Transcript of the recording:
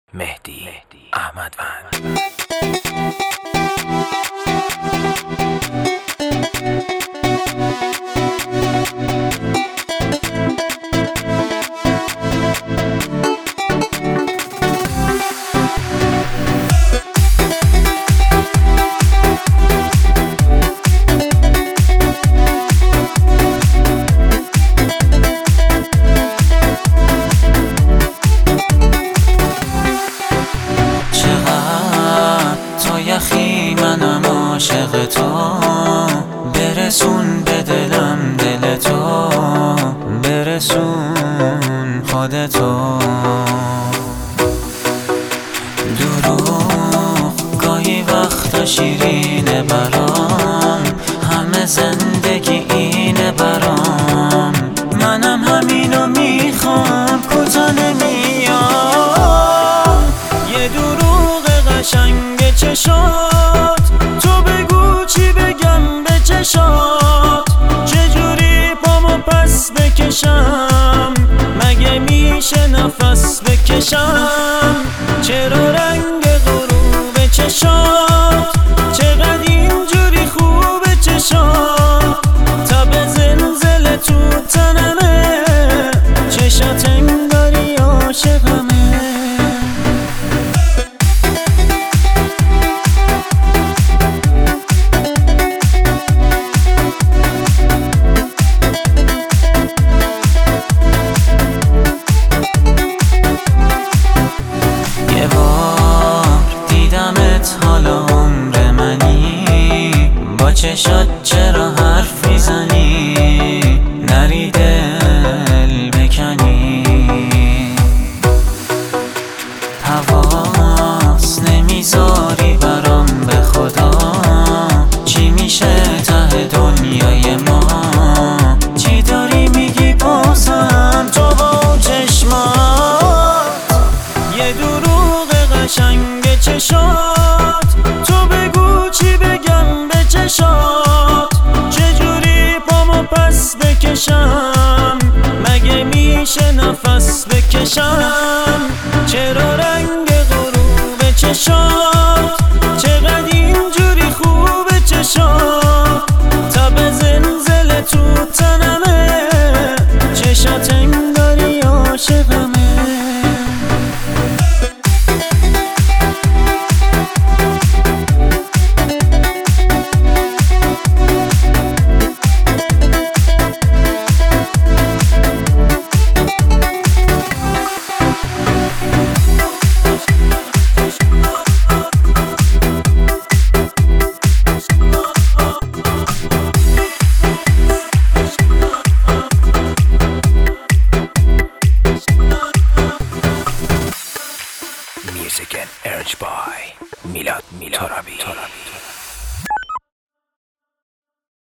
مهدی احمدوند. یخی منم عاشق تو، برسون به دلم دل تو، برسون خودتو. دروغ گاهی وقتا شیرینه برام، همه زندگی اینه برام. منم همینو میخوام، کوتا نمیام. یه دروغ قشنگ چشات، تو بگو چی بگم به چشات. چجوری پامو پس بکشم، مگه میشه نفس بکشم؟ چرا رنگ غروب چشات چقدر اینجوری خوبه چشات؟ تب زلزله تو تنمه، چشات انگاری عاشقمه. حالا عمر منی، با چشات چرا حرف میزنی؟ نری دل بکنی، حواس نمیذاری برام به خدا. چی میشه ته دنیای ما؟ چی داری میگی بازم تو با چشمات؟ یه دروغ قشنگ چشات، تو بگو چی بگم به چشات. چجوری پامو پس بکشم، مگه میشه نفس بکشم؟ چرا رنگ غروب چشات چقدر اینجوری خوبه چشات؟ تب زلزله تو تنمه، چشات انگاری عاشقمه. Music and urged by Milad Torabi.